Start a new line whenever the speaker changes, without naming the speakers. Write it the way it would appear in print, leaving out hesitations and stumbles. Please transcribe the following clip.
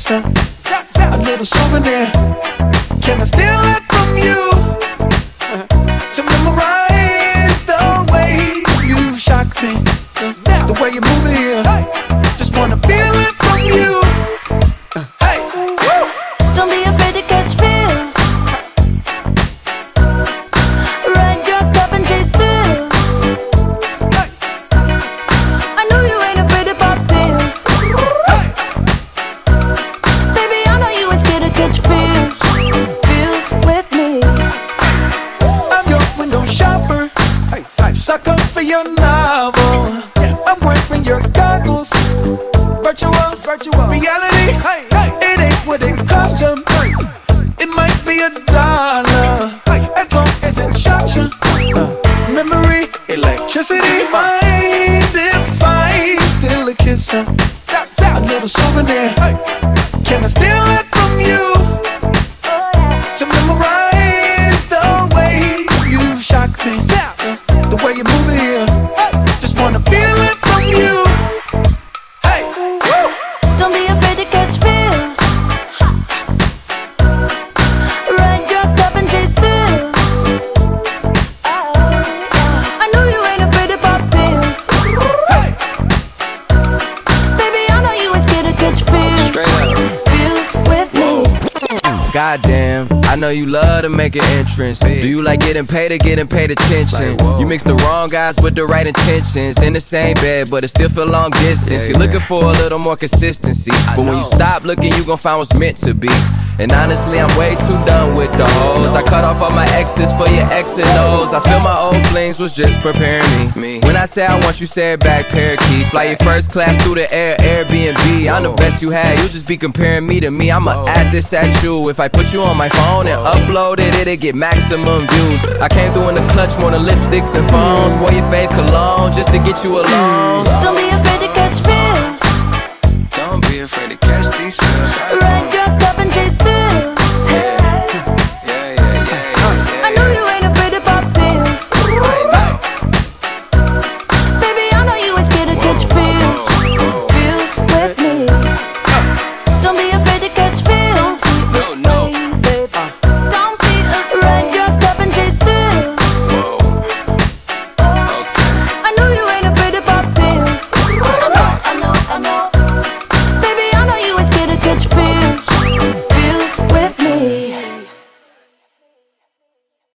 kiss, a little souvenir. Can I steal it from you to memorize the way you shock me, the way you move it here? Just wanna feel it from you. Hey, woo.
Don't be afraid to catch feels. Ride your cup and chase thrills.
Hey.
I know you ain't afraid to pop pills.
Hey.
Baby, I know you ain't scared to catch feels. Feels with me.
I'm your window shopper, sucker for your novel. I'm wearing your goggles, virtual reality. It ain't what it cost you. It might be $1, as long as it shocks you. Memory, electricity, mind if I steal a kiss, a little souvenir. Can I steal it from you to memorize the way you shock me, the way you move it here? Just wanna feel it from you. Hey, woo.
Don't be afraid to catch feels. Ride your cup and chase thrills. I know you ain't afraid to pop pills.
Hey.
Baby, I know you ain't scared to catch feels.
Straight up.
Feels with me.
Goddamn, I know you love to make an entrance. Do you like getting paid or getting paid attention? You mix the wrong guys with the right intentions. In the same bed, but it still feel long distance. You're looking for a little more consistency, but when you stop looking, you gon' find what's meant to be. And honestly, I'm way too done with the hoes. I cut off all my exes for your X and O's. I feel my old flings was just preparing me. When I say I want you, say it back, parakeet. Fly your first class through the air, Airbnb. I'm the best you had, you'll just be comparing me to me. I'ma add this at you. If I put you on my phone and upload it, it'll get maximum views. I came through in the clutch more than lipsticks and phones. Wore your fave cologne just to get you alone.
Don't be afraid to catch feels.
Don't be afraid to catch these feels.
Ride your cup and chase thrills.